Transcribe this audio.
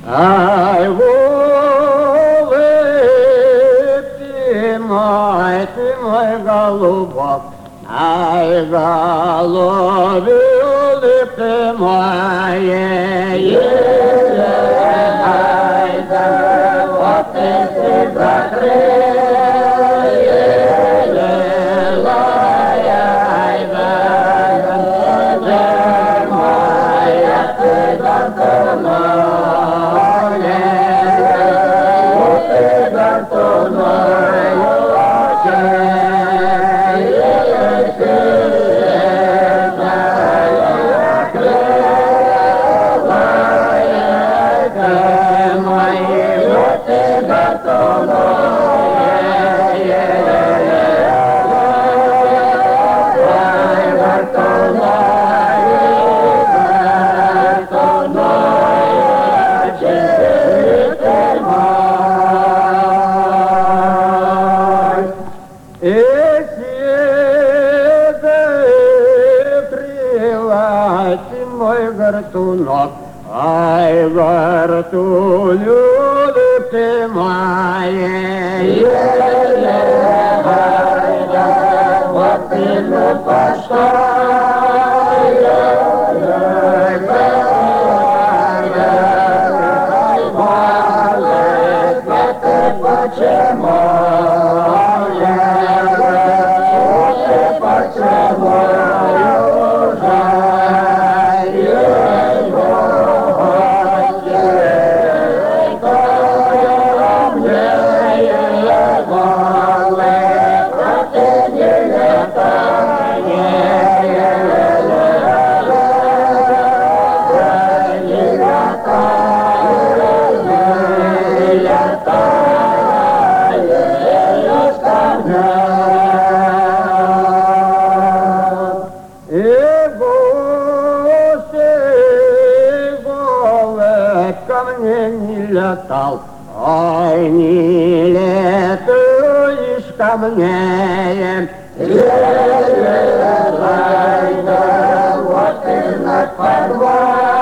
Ай, Вовы, ты мой голубок, ай, голубик ты мой, ай, да, вот ты закрыл, ай, да, моя ты мой гартунок, ай, гартулю, ты моей, ай, да, вот ты ну пошла, почему? Ко мне не летал, ой, не летаешь ко мне. Ай, да, вот ты знак подвал.